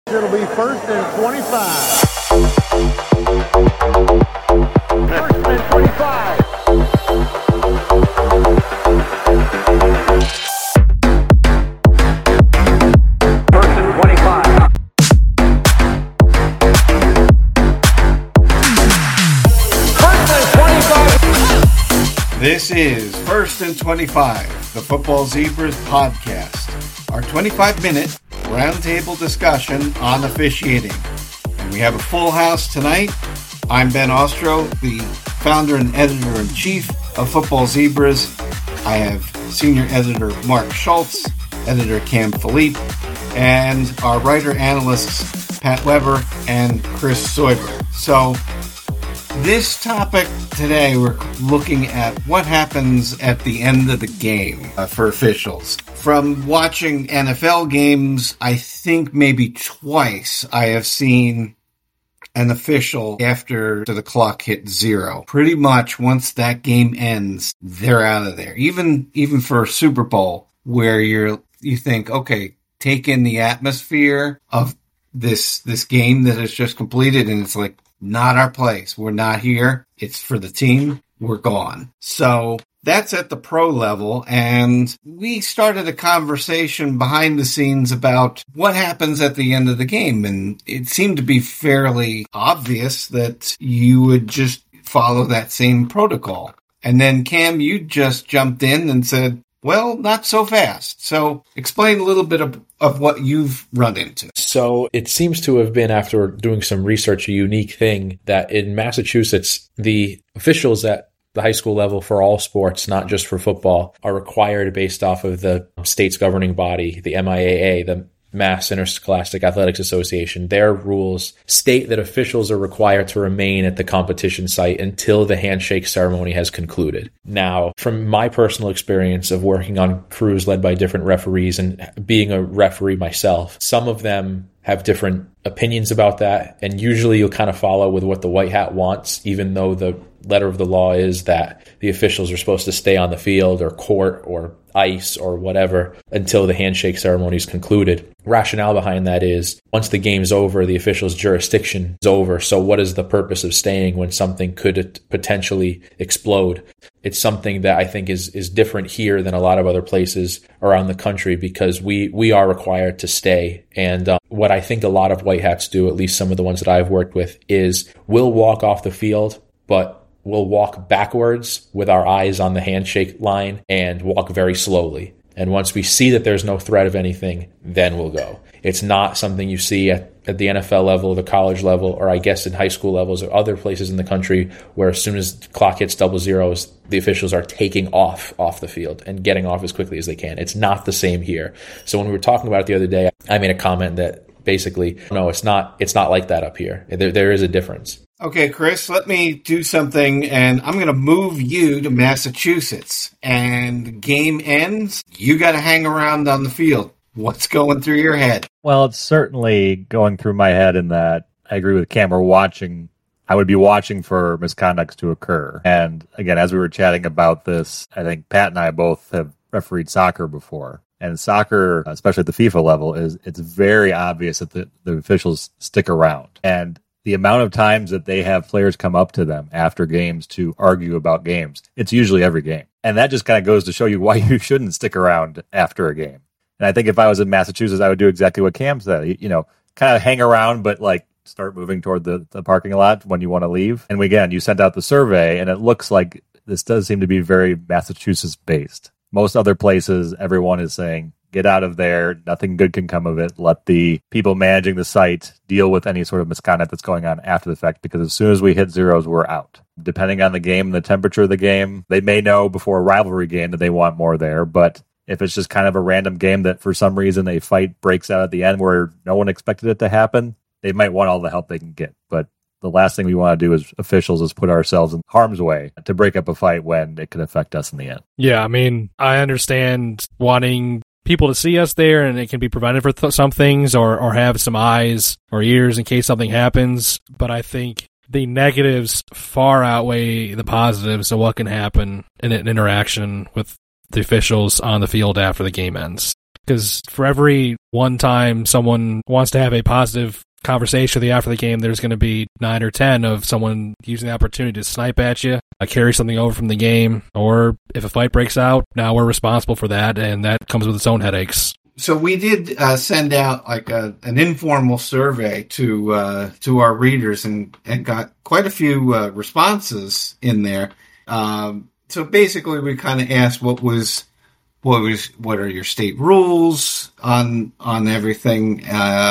It'll be 1st and 25. 1st and 25. This is 1st and 25, the Football Zebras podcast, our 25-minute roundtable discussion on officiating. And we have a full house tonight. I'm Ben Ostro, the founder and editor-in-chief of Football Zebras. I have senior editor Mark Schultz, editor Cam Philippe, and our writer-analysts Pat Weber and Chris Soiber. So this topic today, we're looking at what happens at the end of the game for officials. From watching NFL games, I think maybe twice I have seen an official after the clock hit zero. Pretty much once that game ends, they're out of there. Even for a Super Bowl, where you think, okay, take in the atmosphere of this game that has just completed, and it's like, not our place. We're not here. It's for the team. We're gone. So that's at the pro level. And we started a conversation behind the scenes about what happens at the end of the game. And it seemed to be fairly obvious that you would just follow that same protocol. And then Cam, you just jumped in and said, well, not so fast. So explain a little bit of what you've run into. So it seems to have been, after doing some research, a unique thing that in Massachusetts, the officials at the high school level for all sports, not just for football, are required based off of the state's governing body, the MIAA, the Mass Interscholastic Athletics Association. Their rules state that officials are required to remain at the competition site until the handshake ceremony has concluded. Now, from my personal experience of working on crews led by different referees and being a referee myself, some of them have different opinions about that, and usually you'll kind of follow with what the white hat wants, even though the letter of the law is that the officials are supposed to stay on the field or court or ice or whatever until the handshake ceremony is concluded. Rationale behind that is once the game's over, the official's jurisdiction is over. So what is the purpose of staying when something could potentially explode? It's something that I think is different here than a lot of other places around the country because we are required to stay. And what I think a lot of white hats do, at least some of the ones that I've worked with, is we'll walk off the field, but we'll walk backwards with our eyes on the handshake line and walk very slowly. And once we see that there's no threat of anything, then we'll go. It's not something you see at the NFL level, the college level, or I guess in high school levels or other places in the country where as soon as the clock hits double zeros, the officials are taking off the field and getting off as quickly as they can. It's not the same here. So when we were talking about it the other day, I made a comment that basically, no, it's not like that up here. There is a difference. Okay, Chris, let me do something, and I'm going to move you to Massachusetts. And the game ends, you got to hang around on the field. What's going through your head? Well, it's certainly going through my head in that I agree with Cam. I would be watching for misconducts to occur. And again, as we were chatting about this, I think Pat and I both have refereed soccer before. And soccer, especially at the FIFA level, it's very obvious that the officials stick around. And the amount of times that they have players come up to them after games to argue about games, it's usually every game. And that just kind of goes to show you why you shouldn't stick around after a game. And I think if I was in Massachusetts, I would do exactly what Cam said. Kind of hang around, but start moving toward the parking lot when you want to leave. And again, you sent out the survey, and it looks like this does seem to be very Massachusetts-based. Most other places, everyone is saying, get out of there. Nothing good can come of it. Let the people managing the site deal with any sort of misconduct that's going on after the fact, because as soon as we hit zeros, we're out. Depending on the game and the temperature of the game, they may know before a rivalry game that they want more there. But if it's just kind of a random game that for some reason a fight breaks out at the end where no one expected it to happen, they might want all the help they can get. But the last thing we want to do as officials is put ourselves in harm's way to break up a fight when it could affect us in the end. Yeah, I mean, I understand wanting people to see us there, and it can be prevented for some things or have some eyes or ears in case something happens. But I think the negatives far outweigh the positives of what can happen in an interaction with the officials on the field after the game ends. because for every one time someone wants to have a positive conversation after the game, there's going to be 9 or 10 of someone using the opportunity to snipe at you, carry something over from the game, or if a fight breaks out, now we're responsible for that, and that comes with its own headaches. So we did send out like an informal survey to our readers and got quite a few responses in there. So basically, we kind of asked what are your state rules on everything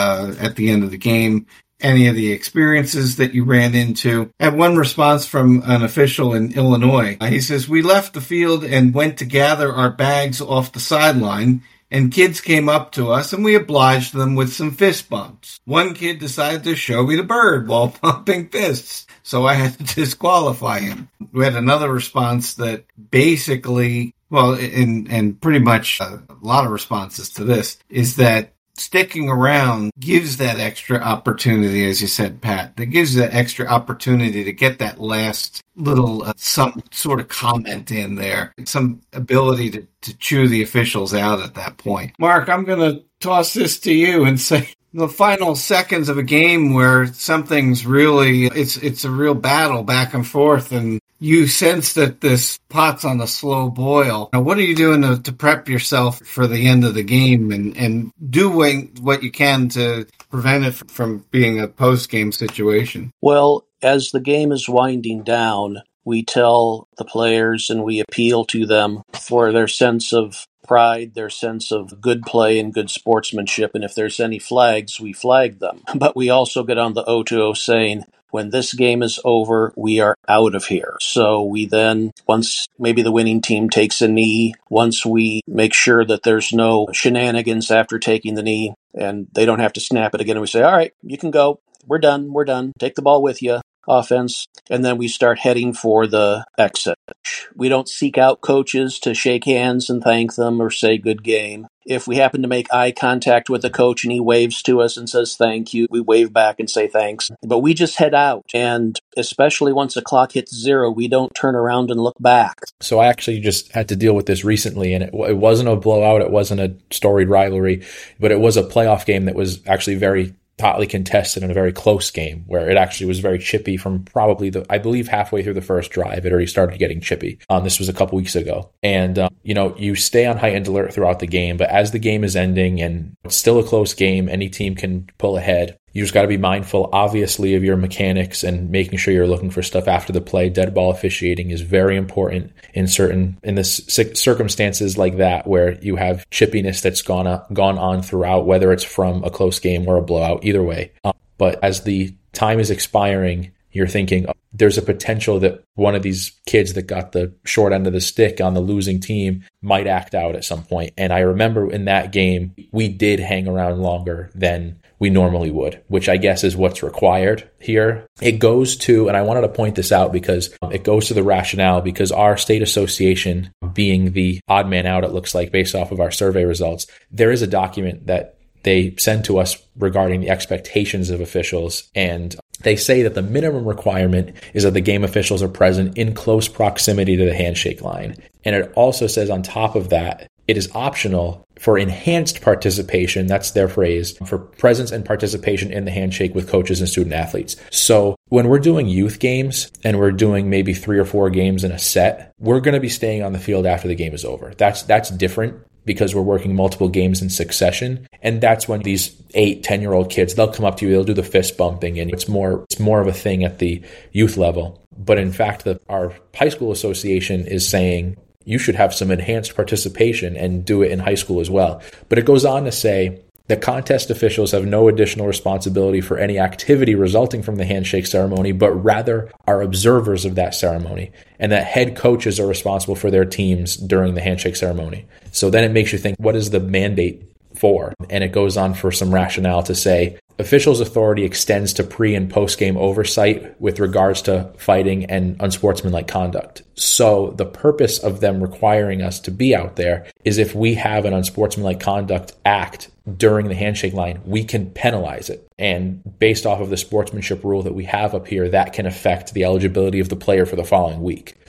at the end of the game, any of the experiences that you ran into. And one response from an official in Illinois, he says, "We left the field and went to gather our bags off the sideline, and kids came up to us and we obliged them with some fist bumps. One kid decided to show me the bird while pumping fists, so I had to disqualify him." We had another response that basically, well, and pretty much a lot of responses to this, is that sticking around gives that extra opportunity, as you said, Pat, that gives that extra opportunity to get that last little, some sort of comment in there, some ability to chew the officials out at that point. Mark, I'm going to toss this to you and say, the final seconds of a game where something's really, it's a real battle back and forth, and you sense that this pot's on a slow boil. Now, what are you doing to prep yourself for the end of the game and doing what you can to prevent it from being a post-game situation? Well, as the game is winding down, we tell the players and we appeal to them for their sense of pride, their sense of good play and good sportsmanship, and if there's any flags, we flag them. But we also get on the O2O saying, when this game is over, we are out of here. So we then, once maybe the winning team takes a knee, once we make sure that there's no shenanigans after taking the knee, and they don't have to snap it again, and we say, all right, you can go. We're done. Take the ball with you. Offense, and then we start heading for the exit. We don't seek out coaches to shake hands and thank them or say good game. If we happen to make eye contact with the coach and he waves to us and says thank you, we wave back and say thanks. But we just head out, and especially once the clock hits 0, we don't turn around and look back. So I actually just had to deal with this recently, and it wasn't a blowout, it wasn't a storied rivalry, but it was a playoff game that was actually very hotly contested in a very close game where it actually was very chippy from probably I believe halfway through the first drive, it already started getting chippy. This was a couple weeks ago. And, you stay on heightened alert throughout the game, but as the game is ending and it's still a close game, any team can pull ahead. You just got to be mindful, obviously, of your mechanics and making sure you're looking for stuff after the play. Dead ball officiating is very important in the circumstances like that where you have chippiness that's gone on throughout, whether it's from a close game or a blowout, either way. But as the time is expiring, you're thinking there's a potential that one of these kids that got the short end of the stick on the losing team might act out at some point. And I remember in that game, we did hang around longer than we normally would, which I guess is what's required here. It goes to, and I wanted to point this out because it goes to the rationale, because our state association being the odd man out, it looks like, based off of our survey results, there is a document that they send to us regarding the expectations of officials. And they say that the minimum requirement is that the game officials are present in close proximity to the handshake line. And it also says on top of that, it is optional for enhanced participation, that's their phrase, for presence and participation in the handshake with coaches and student athletes. So when we're doing youth games and we're doing maybe 3 or 4 games in a set, we're going to be staying on the field after the game is over. That's different because we're working multiple games in succession. And that's when these 8, 10-year-old kids, they'll come up to you, they'll do the fist bumping, and it's more of a thing at the youth level. But in fact, our high school association is saying you should have some enhanced participation and do it in high school as well. But it goes on to say the contest officials have no additional responsibility for any activity resulting from the handshake ceremony, but rather are observers of that ceremony, and that head coaches are responsible for their teams during the handshake ceremony. So then it makes you think, what is the mandate for? And it goes on for some rationale to say officials' authority extends to pre- and post-game oversight with regards to fighting and unsportsmanlike conduct. So the purpose of them requiring us to be out there is if we have an unsportsmanlike conduct act during the handshake line, we can penalize it. And based off of the sportsmanship rule that we have up here, that can affect the eligibility of the player for the following week.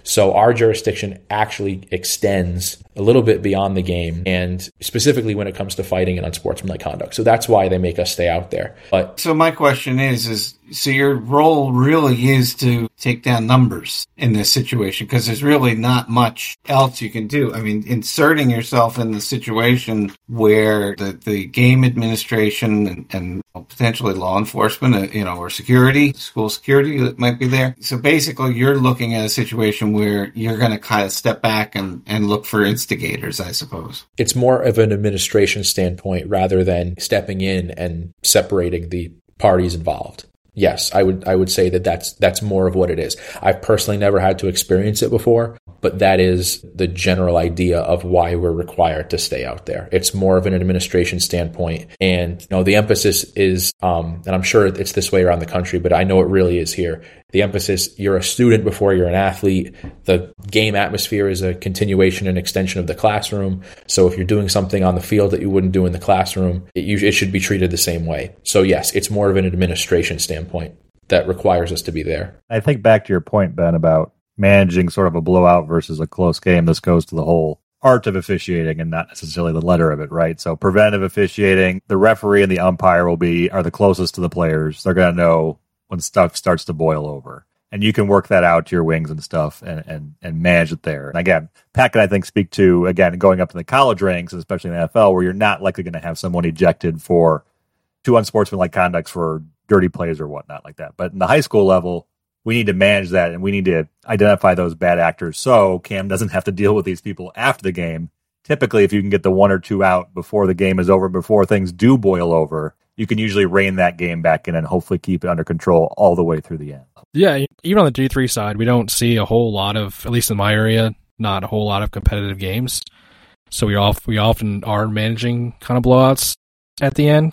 So our jurisdiction actually extends a little bit beyond the game, and specifically when it comes to fighting and unsportsmanlike conduct. So that's why they make us stay out there. But so my question is so your role really is to take down numbers in this situation, because there's really not much else you can do. I mean, inserting yourself in the situation where the game administration and potentially law enforcement, or security, school security that might be there. So basically you're looking at a situation where you're going to kind of step back and look for instigators, I suppose. It's more of an administration standpoint rather than stepping in and separating the parties involved. Yes, I would say that's more of what it is. I've personally never had to experience it before, but that is the general idea of why we're required to stay out there. It's more of an administration standpoint. And the emphasis is, and I'm sure it's this way around the country, but I know it really is here. The emphasis, you're a student before you're an athlete. The game atmosphere is a continuation and extension of the classroom. So if you're doing something on the field that you wouldn't do in the classroom, it should be treated the same way. So yes, it's more of an administration standpoint that requires us to be there. I think back to your point, Ben, about managing sort of a blowout versus a close game. This goes to the whole art of officiating and not necessarily the letter of it, right? So preventive officiating, the referee and the umpire are the closest to the players. They're going to know when stuff starts to boil over. And you can work that out to your wings and stuff and manage it there. And again, Pat and I think speak to, again, going up to the college ranks, especially in the NFL, where you're not likely going to have someone ejected for too unsportsmanlike conducts for dirty plays or whatnot like that. But in the high school level, we need to manage that and we need to identify those bad actors so Cam doesn't have to deal with these people after the game. Typically, if you can get the one or two out before the game is over, before things do boil over, you can usually rein that game back in and hopefully keep it under control all the way through the end. Yeah, even on the D3 side, we don't see a whole lot of, at least in my area, not a whole lot of competitive games. So we often are managing kind of blowouts at the end.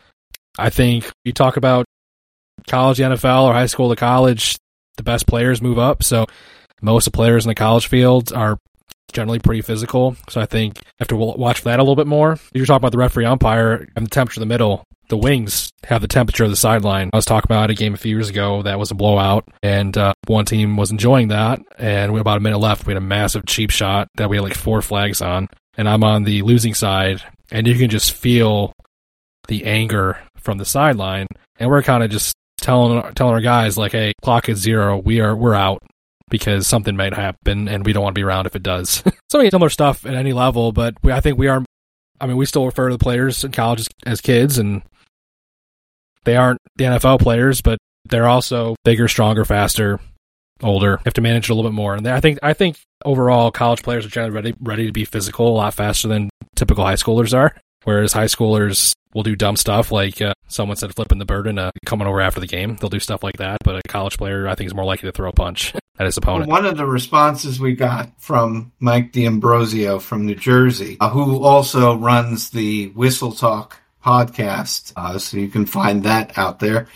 I think you talk about college to NFL or high school to college, the best players move up. So most of the players in the college field are generally pretty physical. So I think you have to watch for that a little bit more. You're talking about the referee umpire and the temperature in the middle. The wings have the temperature of the sideline. I was talking about a game a few years ago that was a blowout, and one team was enjoying that, and we had about a minute left. We had a massive cheap shot that we had like 4 flags on, and I'm on the losing side, and you can just feel the anger from the sideline, and we're kind of just telling our guys, like, hey, clock is 0, we're out, because something might happen, and we don't want to be around if it does. So many similar stuff at any level, but I think we still refer to the players in college as kids, and they aren't the NFL players, but they're also bigger, stronger, faster, older. You have to manage it a little bit more. And I think overall college players are generally ready to be physical a lot faster than typical high schoolers are. Whereas high schoolers will do dumb stuff like someone said flipping the bird and coming over after the game. They'll do stuff like that. But a college player, I think, is more likely to throw a punch at his opponent. One of the responses we got from Mike D'Ambrosio from New Jersey, who also runs the Whistle Talk podcast, so you can find that out there.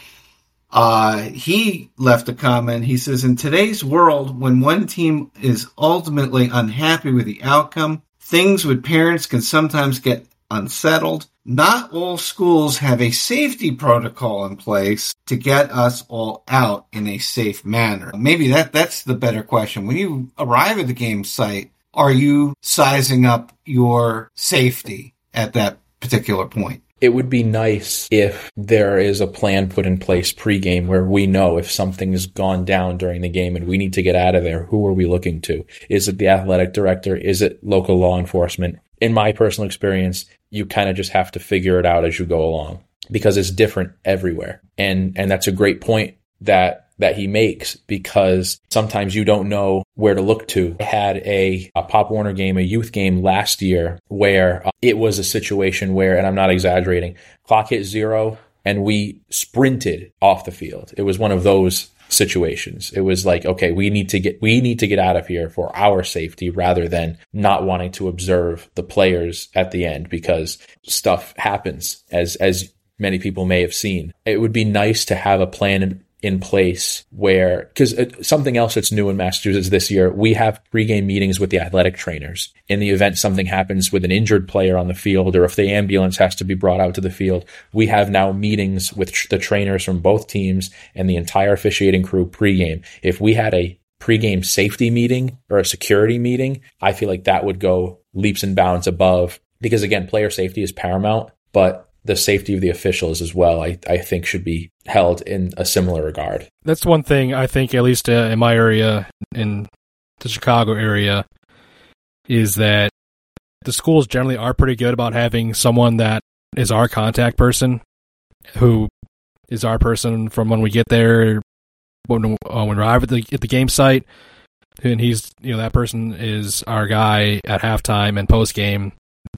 He left a comment. He says, in today's world, when one team is ultimately unhappy with the outcome, things with parents can sometimes get unsettled. Not all schools have a safety protocol in place to get us all out in a safe manner. Maybe that's the better question. When you arrive at the game site, are you sizing up your safety at that particular point? It would be nice if there is a plan put in place pregame where we know if something's gone down during the game and we need to get out of there, who are we looking to? Is it the athletic director? Is it local law enforcement? In my personal experience, you kind of just have to figure it out as you go along because it's different everywhere. And that's a great point that he makes, because sometimes you don't know where to look to. I had a Pop Warner game, a youth game last year where it was a situation where, and I'm not exaggerating, clock hit 0 and we sprinted off the field. It was one of those situations. It was like, okay, we need to get out of here for our safety rather than not wanting to observe the players at the end, because stuff happens as many people may have seen. It would be nice to have a plan in place where, because something else that's new in Massachusetts this year, we have pregame meetings with the athletic trainers. In the event something happens with an injured player on the field, or if the ambulance has to be brought out to the field, we have now meetings with the trainers from both teams and the entire officiating crew pregame. If we had a pregame safety meeting or a security meeting, I feel like that would go leaps and bounds above, because again, player safety is paramount, but the safety of the officials as well, I think should be held in a similar regard. That's one thing I think, at least in my area, in the Chicago area, is that the schools generally are pretty good about having someone that is our contact person, who is our person from when we get there, when we arrive at the game site, and he's, that person is our guy at halftime and post game.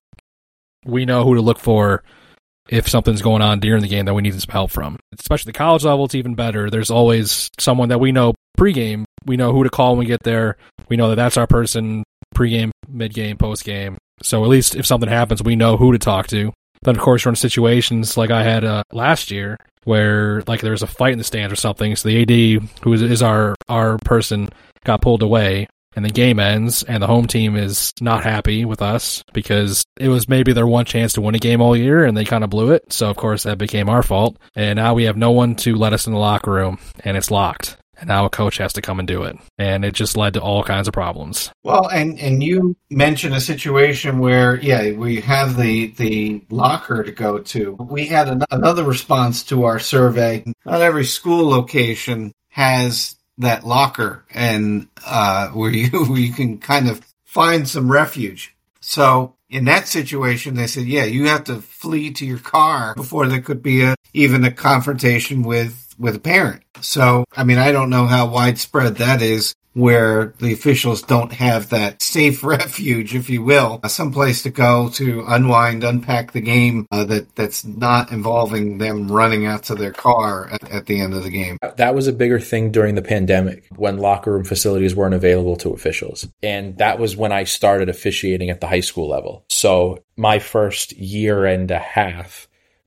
We know who to look for if something's going on during the game that we need some help from. Especially the college level, it's even better. There's always someone that we know pregame. We know who to call when we get there. We know that that's our person pregame, midgame, postgame. So at least if something happens, we know who to talk to. Then, of course, you're in situations like I had last year where like there's a fight in the stands or something. So the AD, who is our person, got pulled away. And the game ends, and the home team is not happy with us because it was maybe their one chance to win a game all year, and they kind of blew it. So, of course, that became our fault. And now we have no one to let us in the locker room, and it's locked. And now a coach has to come and do it. And it just led to all kinds of problems. Well, and you mentioned a situation where, we have the locker to go to. We had another response to our survey. Not every school location has that locker and where you can kind of find some refuge. So in that situation, they said, you have to flee to your car before there could be even a confrontation with a parent. So, I mean, I don't know how widespread that is, where the officials don't have that safe refuge, if you will, some place to go to unwind, unpack the game that's not involving them running out to their car at the end of the game. That was a bigger thing during the pandemic when locker room facilities weren't available to officials. And that was when I started officiating at the high school level. So my first year and a half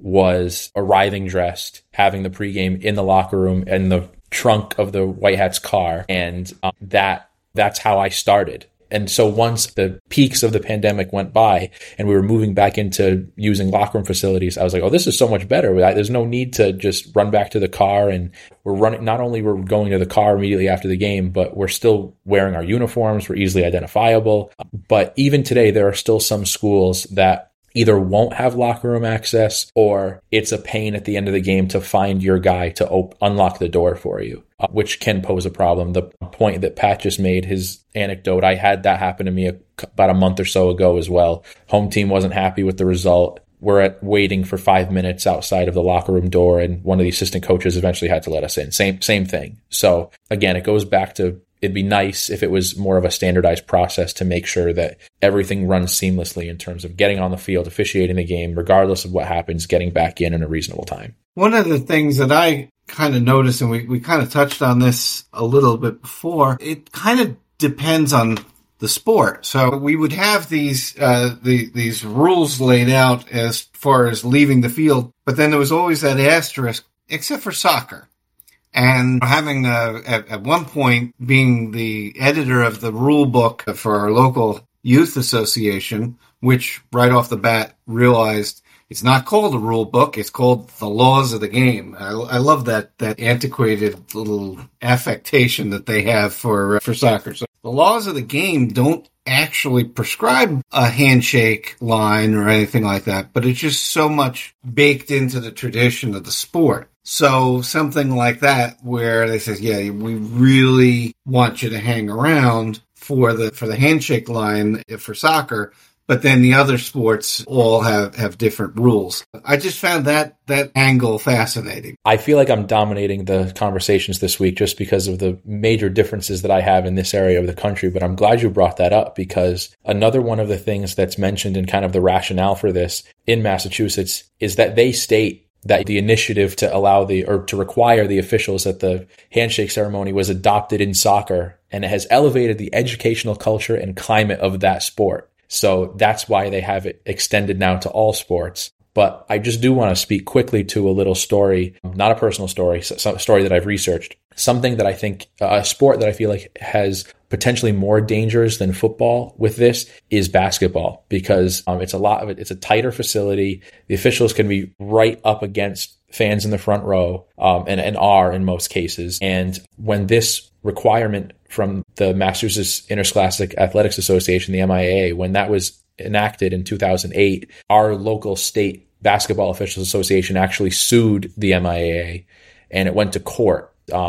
was arriving dressed, having the pregame in the locker room and the trunk of the White Hats car, and that's how I started. And so once the peaks of the pandemic went by and we were moving back into using locker room facilities, I was like, oh, this is so much better. There's no need to just run back to the car, and we're running. Not only we're going to the car immediately after the game, but we're still wearing our uniforms. We're easily identifiable. But even today, there are still some schools that either won't have locker room access, or it's a pain at the end of the game to find your guy to unlock the door for you, which can pose a problem. The point that Pat just made, his anecdote, I had that happen to me about a month or so ago as well. Home team wasn't happy with the result. We're waiting for 5 minutes outside of the locker room door, and one of the assistant coaches eventually had to let us in. Same thing. So again, it goes back to, it'd be nice if it was more of a standardized process to make sure that everything runs seamlessly in terms of getting on the field, officiating the game, regardless of what happens, getting back in a reasonable time. One of the things that I kind of noticed, and we kind of touched on this a little bit before, it kind of depends on the sport. So we would have these rules laid out as far as leaving the field, but then there was always that asterisk, except for soccer. And having, at one point, being the editor of the rule book for our local youth association, which right off the bat realized it's not called a rule book, it's called the laws of the game. I love that antiquated little affectation that they have for soccer. So the laws of the game don't actually prescribe a handshake line or anything like that, but it's just so much baked into the tradition of the sport. So something like that where they say, we really want you to hang around for the handshake line for soccer, but then the other sports all have different rules. I just found that angle fascinating. I feel like I'm dominating the conversations this week just because of the major differences that I have in this area of the country, but I'm glad you brought that up, because another one of the things that's mentioned in kind of the rationale for this in Massachusetts is that they state that the initiative to to require the officials at the handshake ceremony was adopted in soccer, and it has elevated the educational culture and climate of that sport. So that's why they have it extended now to all sports. But I just do want to speak quickly to a little story, not a personal story, a story that I've researched. Something that I think, a sport that I feel like has potentially more dangers than football with this is basketball, because it's a tighter facility. The officials can be right up against fans in the front row, and are in most cases. And when this requirement from the Massachusetts Interscholastic Athletics Association, the MIAA, when that was enacted in 2008, our local state basketball officials association actually sued the MIAA, and it went to court.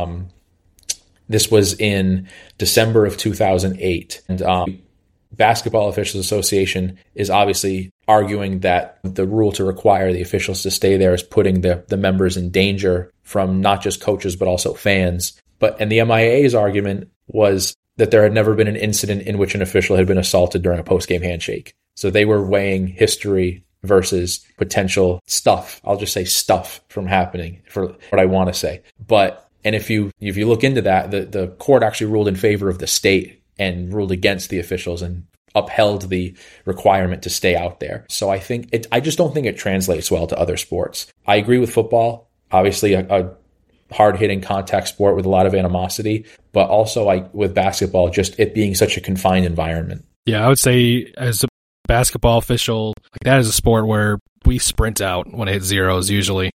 This was in December of 2008. And Basketball Officials Association is obviously arguing that the rule to require the officials to stay there is putting the members in danger from not just coaches, but also fans. And the MIAA's argument was that there had never been an incident in which an official had been assaulted during a post-game handshake. So they were weighing history versus potential stuff. I'll just say stuff from happening for what I want to say. And if you look into that, the court actually ruled in favor of the state and ruled against the officials and upheld the requirement to stay out there. So I just don't think it translates well to other sports. I agree with football, obviously a hard-hitting contact sport with a lot of animosity, but also with basketball, just it being such a confined environment. Yeah, I would say as a basketball official, that is a sport where we sprint out when it hits zeros usually.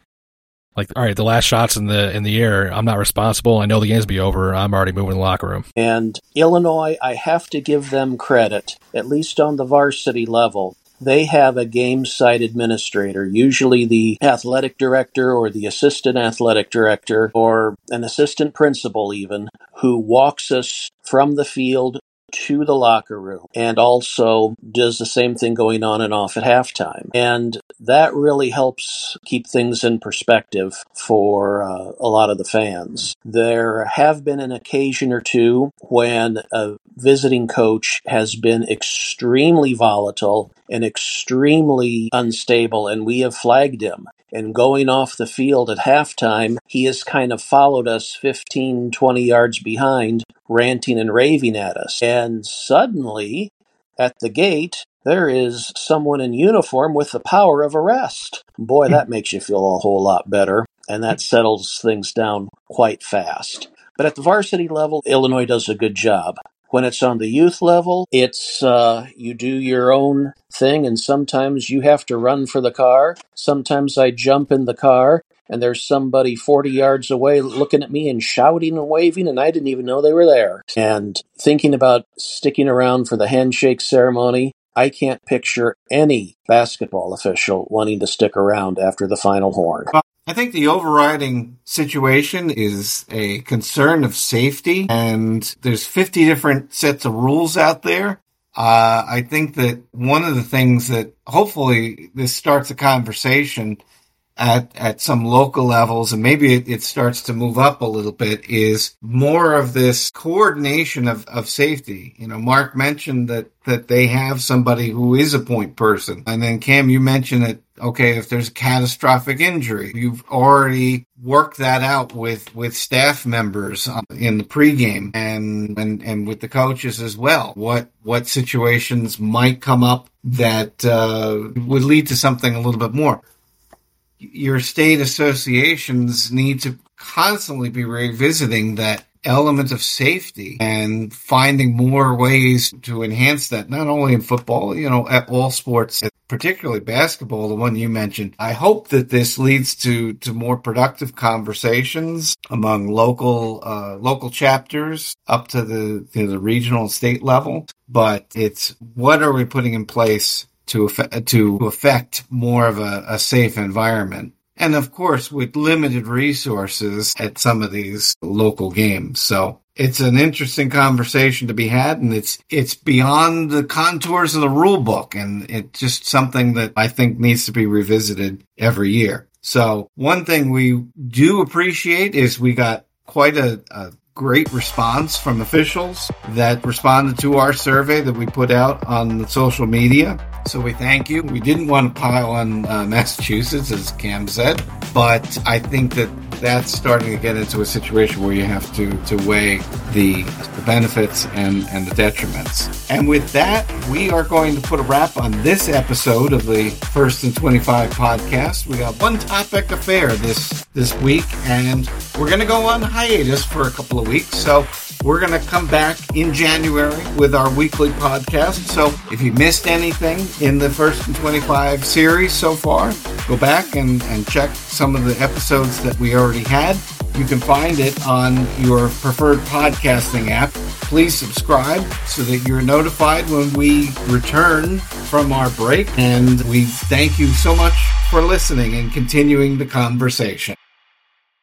All right, the last shot's in the air. I'm not responsible. I know the game's be over. I'm already moving in the locker room. And Illinois, I have to give them credit, at least on the varsity level. They have a game site administrator, usually the athletic director or the assistant athletic director or an assistant principal even, who walks us from the field to the locker room and also does the same thing going on and off at halftime. And that really helps keep things in perspective for a lot of the fans. There have been an occasion or two when a visiting coach has been extremely volatile and extremely unstable, and we have flagged him. And going off the field at halftime, he has kind of followed us 15, 20 yards behind, ranting and raving at us. And suddenly, at the gate, there is someone in uniform with the power of arrest. Boy, that makes you feel a whole lot better, and that settles things down quite fast. But at the varsity level, Illinois does a good job. When it's on the youth level, it's you do your own thing, and sometimes you have to run for the car. Sometimes I jump in the car, and there's somebody 40 yards away looking at me and shouting and waving, and I didn't even know they were there. And thinking about sticking around for the handshake ceremony, I can't picture any basketball official wanting to stick around after the final horn. I think the overriding situation is a concern of safety, and there's 50 different sets of rules out there. I think that one of the things that hopefully this starts a conversation at some local levels, and maybe it starts to move up a little bit, is more of this coordination of safety. You know, Mark mentioned that they have somebody who is a point person. And then Cam, you mentioned that, okay, if there's a catastrophic injury, you've already worked that out with staff members in the pregame and with the coaches as well. What situations might come up that would lead to something a little bit more. Your state associations need to constantly be revisiting that element of safety and finding more ways to enhance that, not only in football, at all sports, particularly basketball, the one you mentioned. I hope that this leads to more productive conversations among local chapters up to the regional and state level. But it's what are we putting in place to affect more of a safe environment. And of course, with limited resources at some of these local games. So it's an interesting conversation to be had, and it's beyond the contours of the rule book, and it's just something that I think needs to be revisited every year. So one thing we do appreciate is we got quite a great response from officials that responded to our survey that we put out on the social media. So we thank you. We didn't want to pile on Massachusetts, as Cam said, but I think that's starting to get into a situation where you have to weigh the benefits and the detriments. And with that, we are going to put a wrap on this episode of the First and 25 podcast. We got one topic affair this week, and we're going to go on hiatus for a couple of weeks. So We're going to come back in January with our weekly podcast. So if you missed anything in the First and 25 series so far, go back and check some of the episodes that we already had. You can find it on your preferred podcasting app. Please subscribe so that you're notified when we return from our break. And we thank you so much for listening and continuing the conversation.